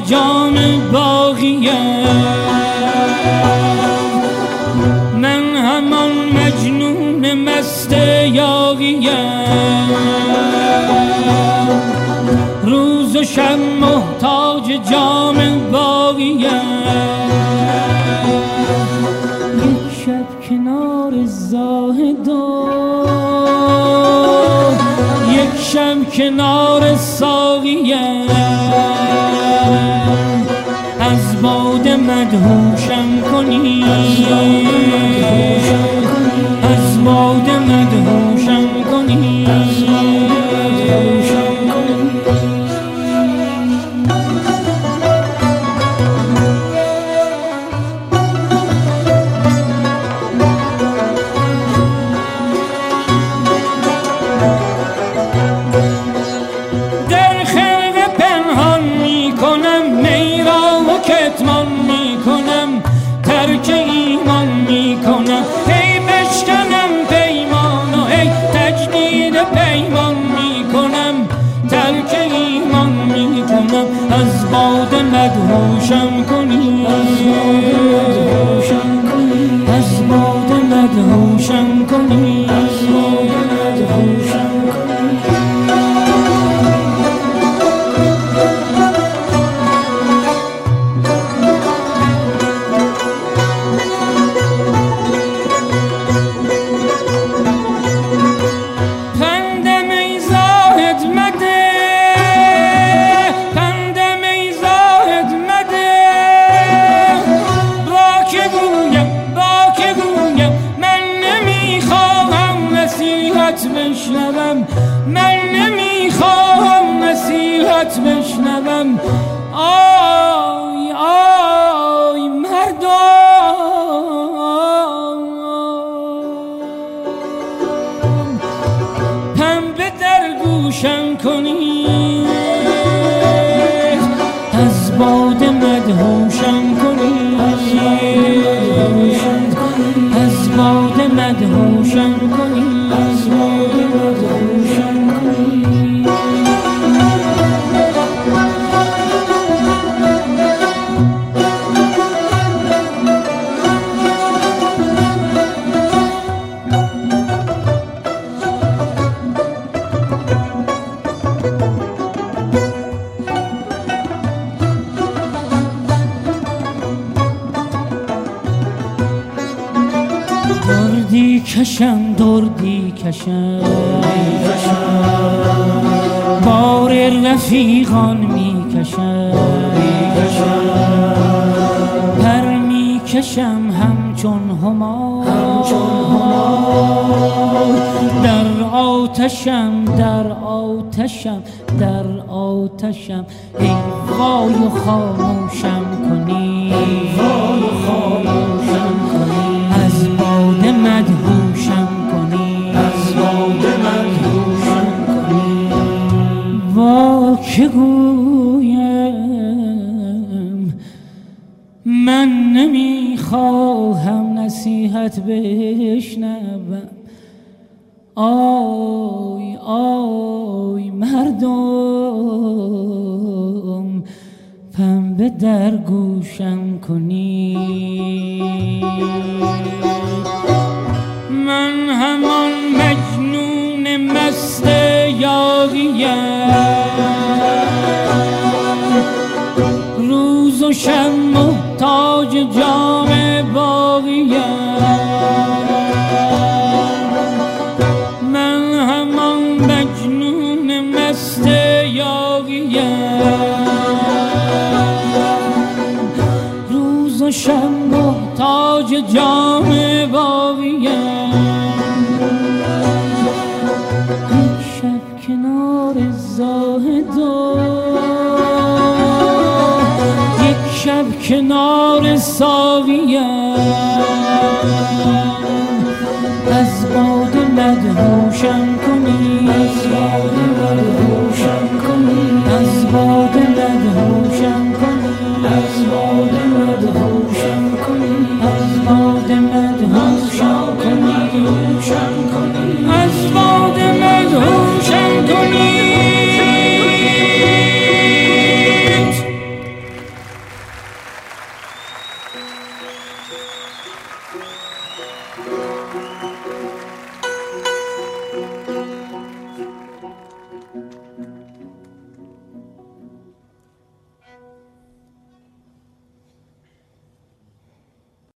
جام باقیم، من همان مجنون مست یاغیم، روز و شب محتاج جام باقیم. یک شب کنار زاهدان، یک شب کنار ساقیم، از باده مدهوشم کنی، از باده مدهوشم کنی. از باده مدهوشم کنی، از باده مدهوشم کنی، از باده مدهوشم کنی. من نمیخواهم نصیحت بشنوم. آی آی مردم، پنبه در گوشم کنید، از باده مدهوشم کنید، از باده مدهوشم کنید، از باده مدهوشم کنید. دردی کشم دردی کشم، بار رفیقان می کشم، پر می کشم همچون همار، در آتشم در آتشم در آتشم. ای وای و خاموشم کنی، وای و خاموشم کنی، از باده مدهوشم کنی، از باده مدهوشم کنی. وا که گویم من نمیخواهم نصیحت بشنوم. آی آی مردم، پنبه در گوشم کنی. من همان مجنون مست یاغیم، روز و شب محتاج جام باقیم. من همان مجنون مست یاغیم، روز و شب محتاج جام باقیم. یک شب کنار زاهدان، یک شب کنار ساقیم، از باده مدهوشم کنی، از باده مدهوشم کنی، از باده مدهوشم کنی، از باده مدهوشم کنی، از باده مدهوشم کنی، از باده مدهوشم کنی.